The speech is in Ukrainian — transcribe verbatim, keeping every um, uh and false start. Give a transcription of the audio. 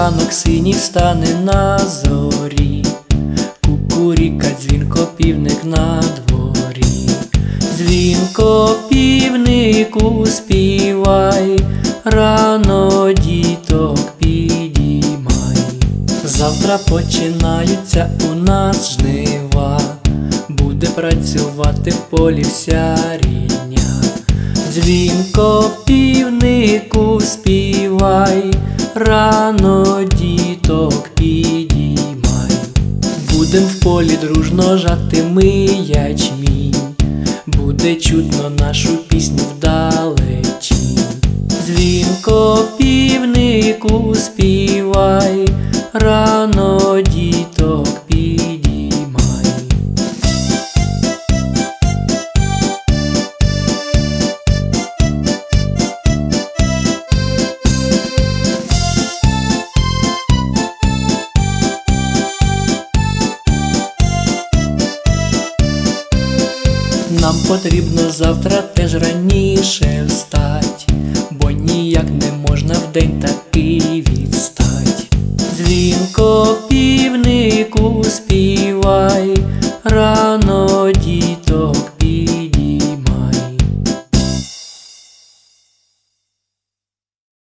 ранок синій стане на зорі, кукуріка, дзвінко, півник на дворі. Дзвінко, півнику, співай, рано діток підіймай. Завтра починаються у нас жнива, буде працювати в полі вся рідня. Дзвінко, півнику, співай, рано діток підіймай. Будем в полі дружно жати ми ячмінь, буде чутно нашу пісню вдалечінь. Дзвінко, півнику, співай, рано діток підіймай. Нам потрібно завтра теж раніше встать, бо ніяк не можна вдень такий відстать. Дзвінко,